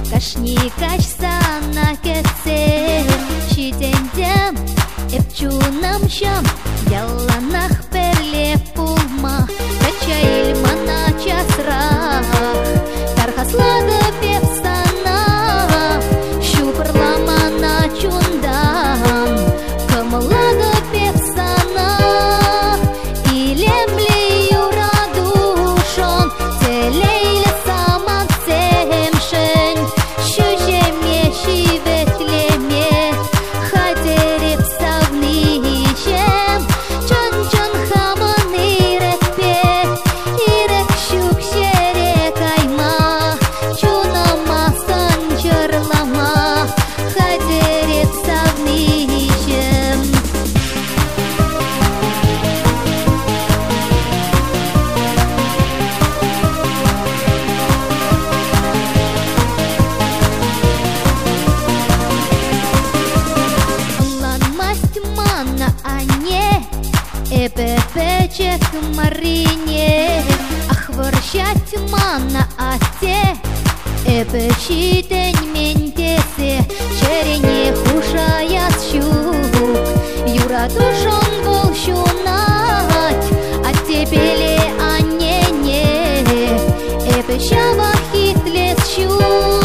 Кашни качсана кесе Шидендем эпчунам шам Яланах перле пулма Качаиль мана часрах Тархаслада пепсана Щупрлама на чундан Камалада пепсана Илемли юрадушон Телейле саман семшень Щужеме шиветлеме Хадереп савнищем Чон-чон хаман ирекпе Ирек щук шерекайма Чунама санчарлама Хадереп савнищем Мана ане, эпепечек марине, ах ворщать мана ате, эпечитень ментесе, черене хушая щук, юра душон волщунать, а тебе ане не, эпещава хитлес щук.